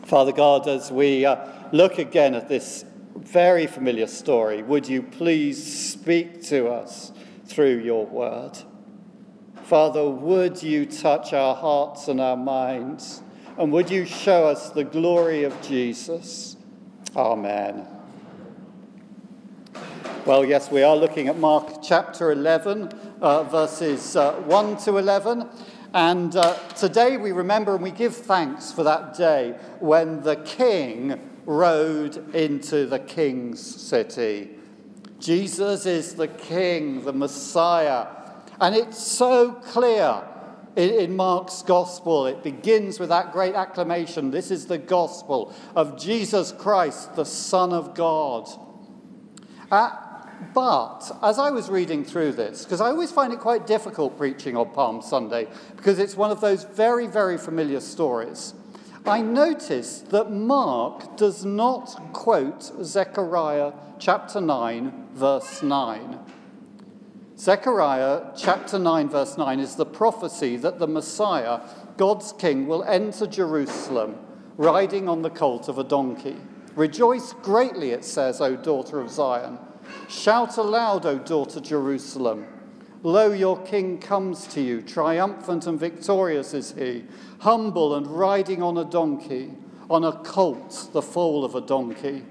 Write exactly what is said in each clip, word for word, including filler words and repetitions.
Father God, as we uh, look again at this very familiar story, would you please speak to us through your word? Father, would you touch our hearts and our minds, and would you show us the glory of Jesus? Amen. Well, yes, we are looking at Mark chapter eleven, uh, verses uh, one to eleven. And uh, today we remember and we give thanks for that day when the king rode into the king's city. Jesus is the king, the Messiah. And it's so clear in, in Mark's gospel. It begins with that great acclamation. This is the gospel of Jesus Christ, the Son of God. Uh, But as I was reading through this, because I always find it quite difficult preaching on Palm Sunday, because it's one of those very, very familiar stories, I noticed that Mark does not quote Zechariah chapter nine, verse nine. Zechariah chapter nine, verse nine is the prophecy that the Messiah, God's King, will enter Jerusalem riding on the colt of a donkey. Rejoice greatly, it says, O daughter of Zion. Shout aloud, O daughter Jerusalem. Lo, your king comes to you, triumphant and victorious is he, humble and riding on a donkey, on a colt, the foal of a donkey.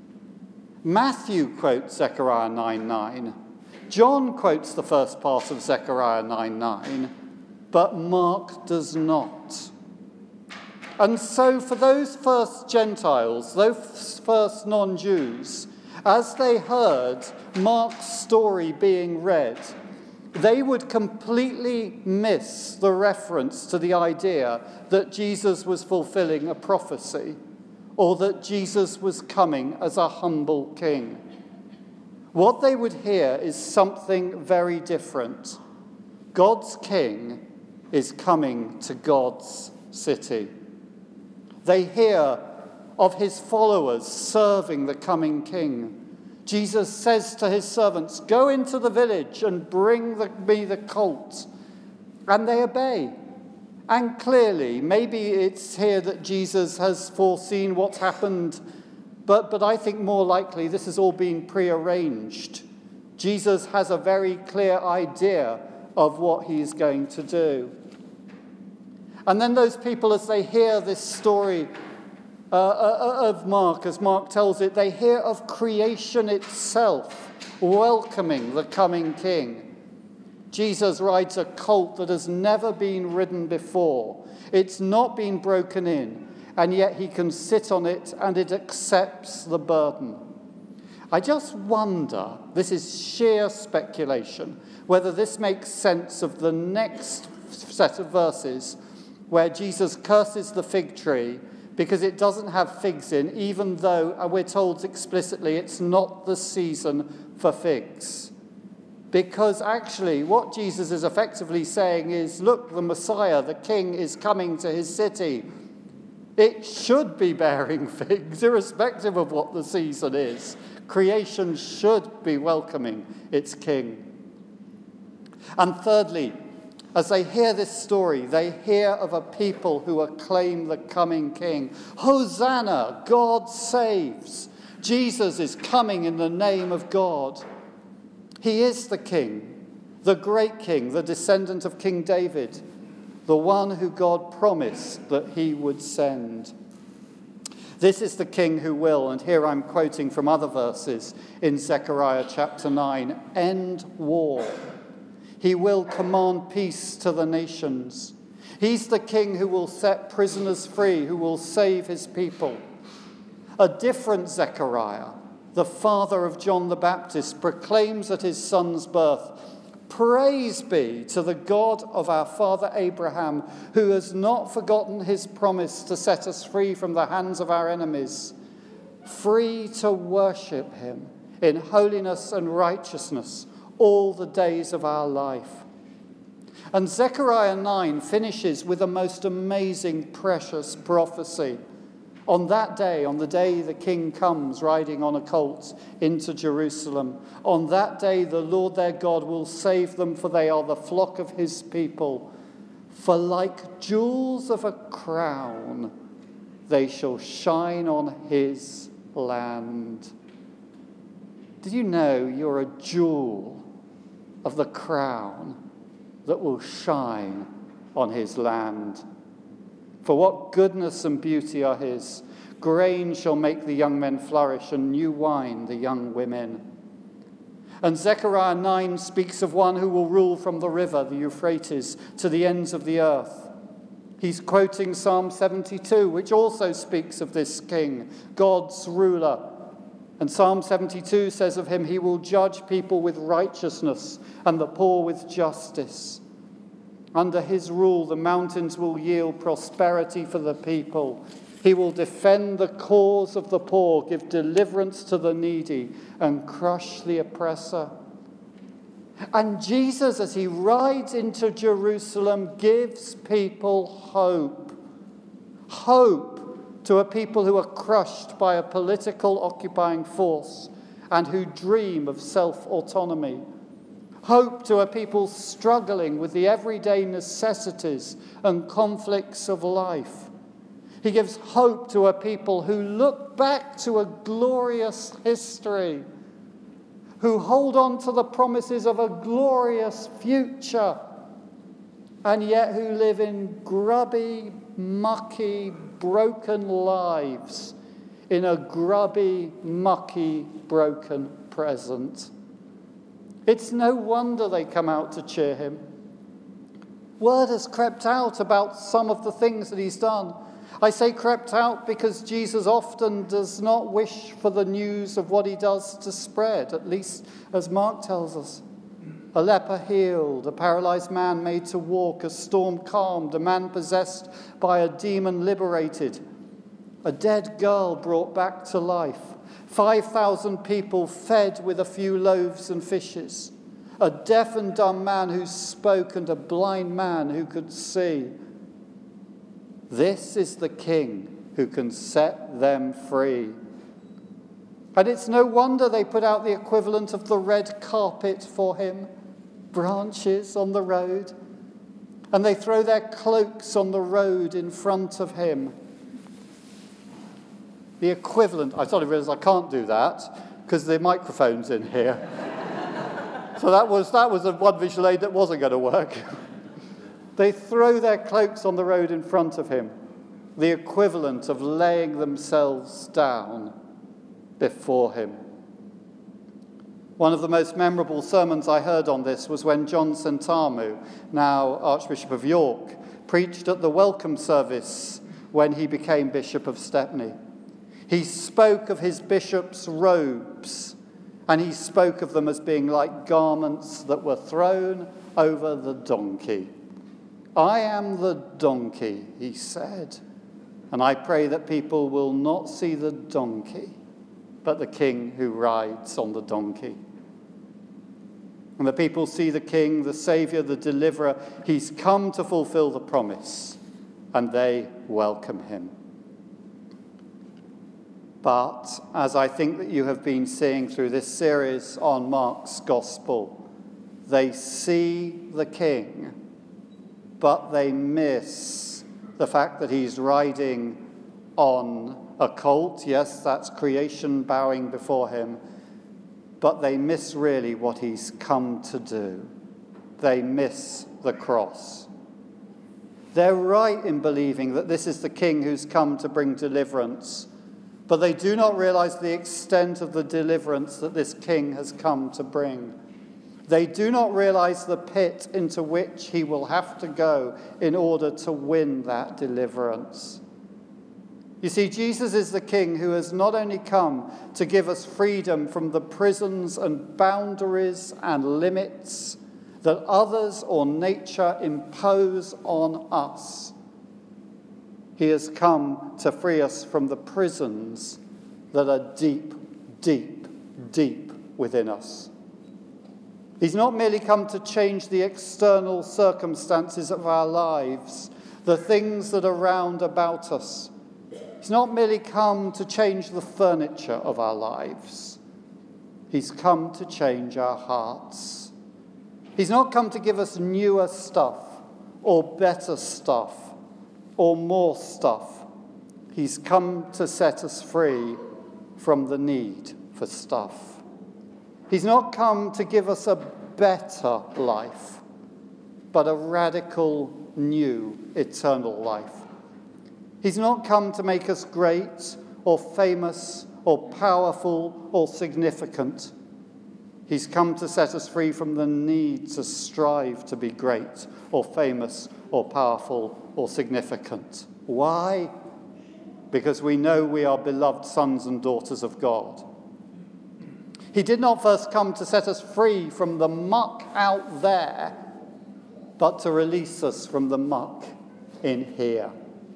Matthew quotes Zechariah nine nine. John quotes the first part of Zechariah nine nine, but Mark does not. And so for those first Gentiles, those first non-Jews, as they heard Mark's story being read, they would completely miss the reference to the idea that Jesus was fulfilling a prophecy or that Jesus was coming as a humble king. What they would hear is something very different. God's king is coming to God's city. They hear of his followers serving the coming king. Jesus says to his servants, go into the village and bring the, me the colt. And they obey. And clearly, maybe it's here that Jesus has foreseen what's happened, but, but I think more likely this has all been prearranged. Jesus has a very clear idea of what he's going to do. And then those people, as they hear this story Uh, of Mark, as Mark tells it, they hear of creation itself welcoming the coming king. Jesus rides a colt that has never been ridden before. It's not been broken in, and yet he can sit on it and it accepts the burden. I just wonder, this is sheer speculation, whether this makes sense of the next set of verses where Jesus curses the fig tree because it doesn't have figs in, even though we're told explicitly it's not the season for figs. Because actually what Jesus is effectively saying is, look, the Messiah, the king, is coming to his city. It should be bearing figs, irrespective of what the season is. Creation should be welcoming its king. And thirdly, as they hear this story, they hear of a people who acclaim the coming king. Hosanna, God saves. Jesus is coming in the name of God. He is the king, the great king, the descendant of King David, the one who God promised that he would send. This is the king who will, and here I'm quoting from other verses in Zechariah chapter nine, end war. He will command peace to the nations. He's the king who will set prisoners free, who will save his people. A different Zechariah, the father of John the Baptist, proclaims at his son's birth, praise be to the God of our father Abraham, who has not forgotten his promise to set us free from the hands of our enemies, free to worship him in holiness and righteousness all the days of our life. And Zechariah nine finishes with a most amazing, precious prophecy. On that day, on the day the king comes riding on a colt into Jerusalem, on that day the Lord their God will save them, for they are the flock of his people. For like jewels of a crown, they shall shine on his land. Did you know you're a jewel of the crown that will shine on his land? For what goodness and beauty are his. Grain shall make the young men flourish, and new wine the young women. And Zechariah nine speaks of one who will rule from the river, the Euphrates, to the ends of the earth. He's quoting Psalm seventy-two, which also speaks of this king, God's ruler. And Psalm seventy-two says of him, he will judge people with righteousness and the poor with justice. Under his rule, the mountains will yield prosperity for the people. He will defend the cause of the poor, give deliverance to the needy, and crush the oppressor. And Jesus, as he rides into Jerusalem, gives people hope. Hope to a people who are crushed by a political occupying force and who dream of self-autonomy. Hope to a people struggling with the everyday necessities and conflicts of life. He gives hope to a people who look back to a glorious history, who hold on to the promises of a glorious future, and yet who live in grubby, mucky, broken lives in a grubby, mucky, broken present. It's no wonder they come out to cheer him. Word has crept out about some of the things that he's done. I say crept out because Jesus often does not wish for the news of what he does to spread, at least as Mark tells us. A leper healed, a paralyzed man made to walk, a storm calmed, a man possessed by a demon liberated, a dead girl brought back to life, five thousand people fed with a few loaves and fishes, a deaf and dumb man who spoke and a blind man who could see. This is the king who can set them free. And it's no wonder they put out the equivalent of the red carpet for him, branches on the road, and they throw their cloaks on the road in front of him. The equivalent, I suddenly realised I can't do that because the microphone's in here. So that was, that was a one visual aid that wasn't going to work. They throw their cloaks on the road in front of him, the equivalent of laying themselves down before him. One of the most memorable sermons I heard on this was when John Sentamu, now Archbishop of York, preached at the welcome service when he became Bishop of Stepney. He spoke of his bishop's robes, and he spoke of them as being like garments that were thrown over the donkey. I am the donkey, he said, and I pray that people will not see the donkey, but the king who rides on the donkey. And the people see the king, the saviour, the deliverer. He's come to fulfill the promise, and they welcome him. But, as I think that you have been seeing through this series on Mark's Gospel, they see the king, but they miss the fact that he's riding on a colt. Yes, that's creation bowing before him. But they miss really what he's come to do. They miss the cross. They're right in believing that this is the king who's come to bring deliverance, but they do not realize the extent of the deliverance that this king has come to bring. They do not realize the pit into which he will have to go in order to win that deliverance. You see, Jesus is the king who has not only come to give us freedom from the prisons and boundaries and limits that others or nature impose on us. He has come to free us from the prisons that are deep, deep, deep within us. He's not merely come to change the external circumstances of our lives, the things that are round about us. He's not merely come to change the furniture of our lives. He's come to change our hearts. He's not come to give us newer stuff or better stuff or more stuff. He's come to set us free from the need for stuff. He's not come to give us a better life, but a radical, new, eternal life. He's not come to make us great or famous or powerful or significant. He's come to set us free from the need to strive to be great or famous or powerful or significant. Why? Because we know we are beloved sons and daughters of God. He did not first come to set us free from the muck out there, but to release us from the muck in here.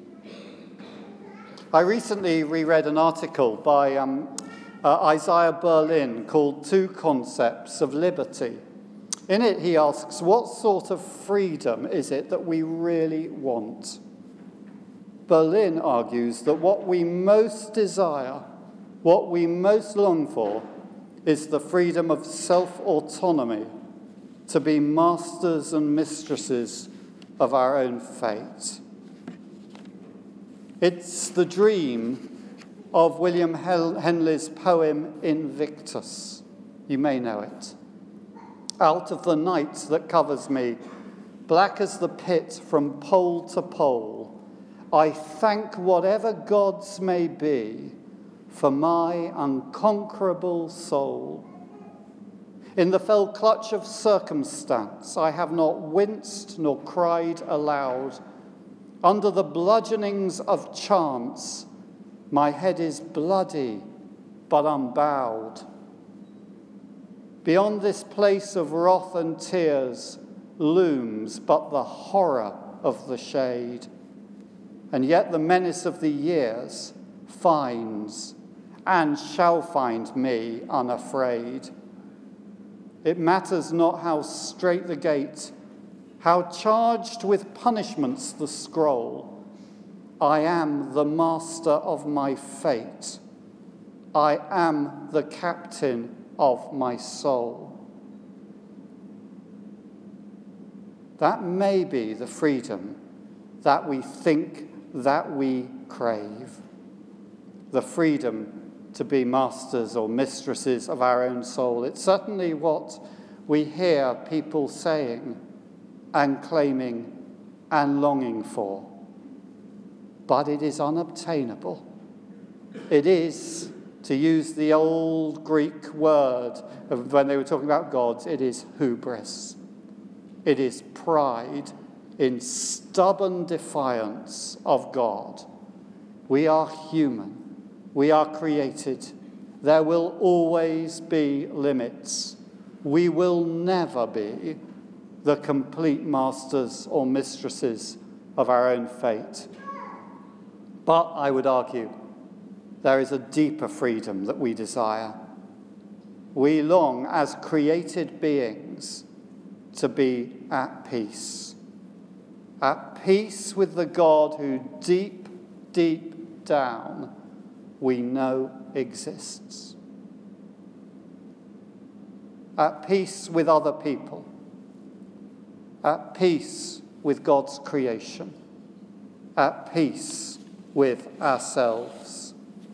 I recently reread an article by um, uh, Isaiah Berlin called Two Concepts of Liberty. In it, he asks, what sort of freedom is it that we really want? Berlin argues that what we most desire, what we most long for, is the freedom of self-autonomy, to be masters and mistresses of our own fate. It's the dream of William Henley's poem Invictus. You may know it. Out of the night that covers me, black as the pit from pole to pole, I thank whatever gods may be for my unconquerable soul. In the fell clutch of circumstance, I have not winced nor cried aloud. Under the bludgeonings of chance, my head is bloody but unbowed. Beyond this place of wrath and tears looms but the horror of the shade, and yet the menace of the years finds and shall find me unafraid. It matters not how strait the gate, how charged with punishments the scroll. I am the master of my fate. I am the captain of my soul. That may be the freedom that we think that we crave. The freedom to be masters or mistresses of our own soul. It's certainly what we hear people saying and claiming and longing for. But it is unobtainable. It is, to use the old Greek word of when they were talking about gods, it is hubris. It is pride in stubborn defiance of God. We are human. We are created. There will always be limits. We will never be the complete masters or mistresses of our own fate. But I would argue there is a deeper freedom that we desire. We long, as created beings, to be at peace. At peace with the God who deep, deep down we know exists. At peace with other people. At peace with God's creation. At peace with ourselves.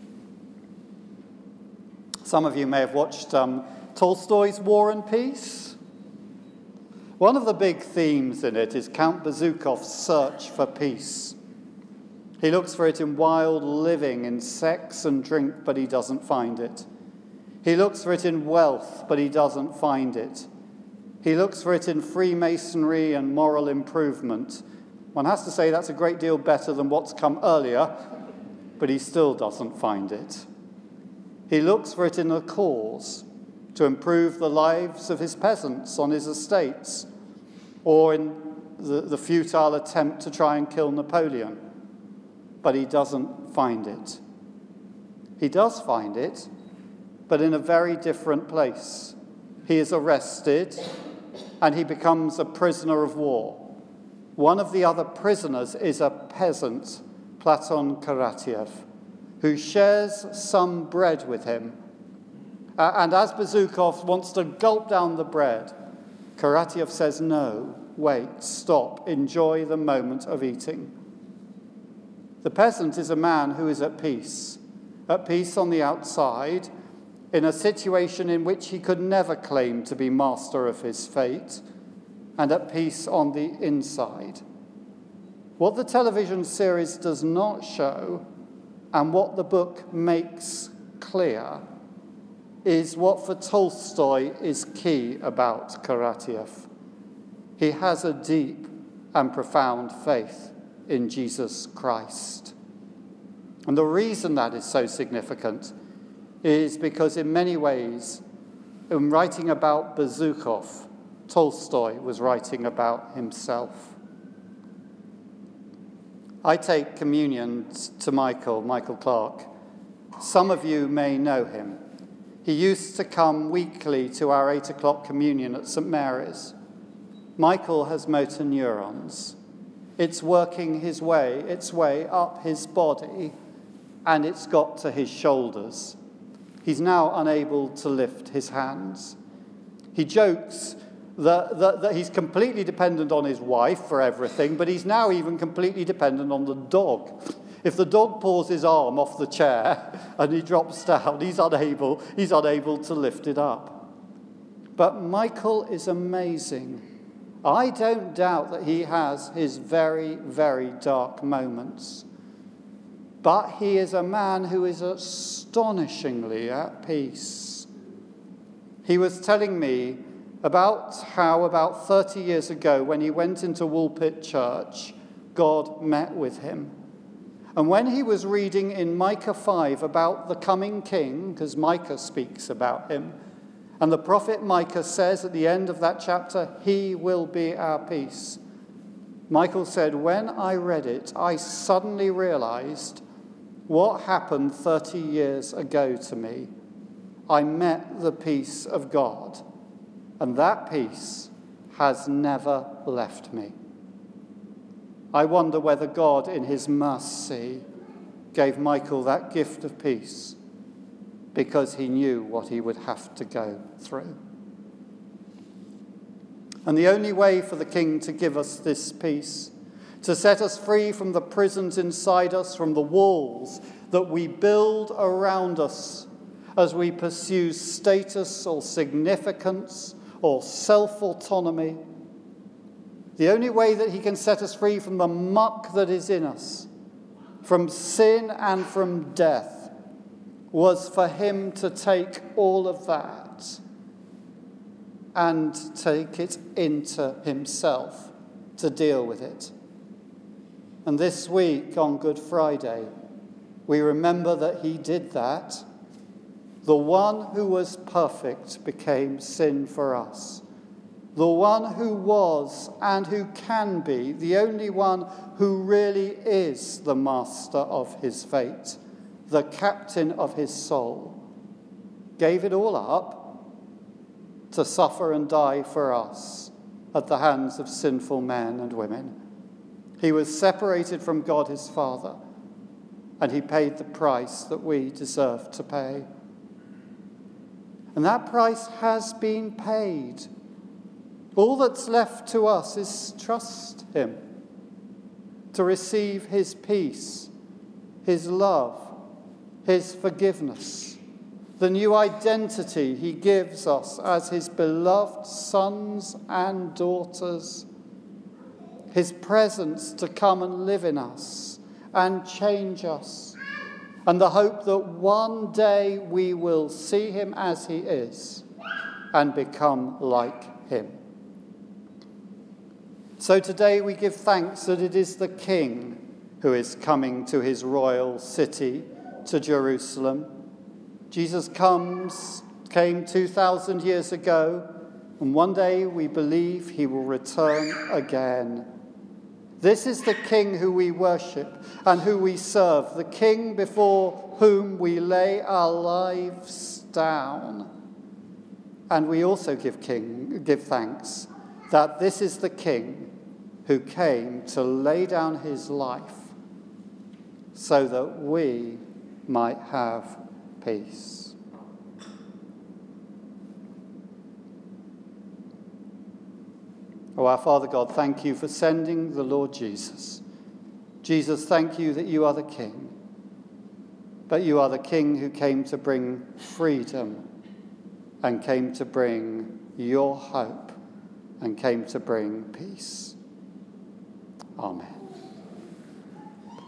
Some of you may have watched um, Tolstoy's War and Peace. One of the big themes in it is Count Bezukhov's search for peace. He looks for it in wild living, in sex and drink, but he doesn't find it. He looks for it in wealth, but he doesn't find it. He looks for it in Freemasonry and moral improvement. One has to say that's a great deal better than what's come earlier, but he still doesn't find it. He looks for it in a cause to improve the lives of his peasants on his estates, or in the, the futile attempt to try and kill Napoleon. But he doesn't find it. He does find it, but in a very different place. He is arrested, and he becomes a prisoner of war. One of the other prisoners is a peasant, Platon Karateev, who shares some bread with him. Uh, and as Bezukhov wants to gulp down the bread, Karateev says, no, wait, stop, enjoy the moment of eating. The peasant is a man who is at peace, at peace on the outside, in a situation in which he could never claim to be master of his fate, and at peace on the inside. What the television series does not show, and what the book makes clear, is what for Tolstoy is key about Karateev. He has a deep and profound faith in Jesus Christ. And the reason that is so significant is because in many ways, in writing about Bezukhov, Tolstoy was writing about himself. I take communion to Michael, Michael Clark. Some of you may know him. He used to come weekly to our eight o'clock communion at Saint Mary's. Michael has motor neurons. It's working his way, its way up his body, and it's got to his shoulders. He's now unable to lift his hands. He jokes that, that, that he's completely dependent on his wife for everything, but he's now even completely dependent on the dog. If the dog pulls his arm off the chair and he drops down, he's unable, he's unable to lift it up. But Michael is amazing. I don't doubt that he has his very, very dark moments. But he is a man who is astonishingly at peace. He was telling me about how about thirty years ago, when he went into Woolpit Church, God met with him. And when he was reading in Micah five about the coming king, because Micah speaks about him, and the prophet Micah says at the end of that chapter, he will be our peace. Michael said, when I read it, I suddenly realized what happened thirty years ago to me. I met the peace of God, and that peace has never left me. I wonder whether God, in his mercy, gave Michael that gift of peace because he knew what he would have to go through. And the only way for the King to give us this peace, to set us free from the prisons inside us, from the walls that we build around us as we pursue status or significance or self-autonomy, the only way that he can set us free from the muck that is in us, from sin and from death, was for him to take all of that and take it into himself to deal with it. And this week on Good Friday, we remember that he did that. The one who was perfect became sin for us. The one who was and who can be, the only one who really is the master of his fate, the captain of his soul, gave it all up to suffer and die for us at the hands of sinful men and women. He was separated from God his Father, and he paid the price that we deserve to pay. And that price has been paid. All that's left to us is trust him, to receive his peace, his love, his forgiveness, the new identity he gives us as his beloved sons and daughters, his presence to come and live in us and change us, and the hope that one day we will see him as he is and become like him. So today we give thanks that it is the King who is coming to his royal city, to Jerusalem. Jesus comes, came two thousand years ago, and one day we believe he will return again. This is the King who we worship and who we serve, the King before whom we lay our lives down. And we also give king, give thanks that this is the King who came to lay down his life so that we might have peace. Oh, our Father God, thank you for sending the Lord Jesus Jesus, thank you that you are the King, but you are the King who came to bring freedom and came to bring your hope and came to bring peace. Amen.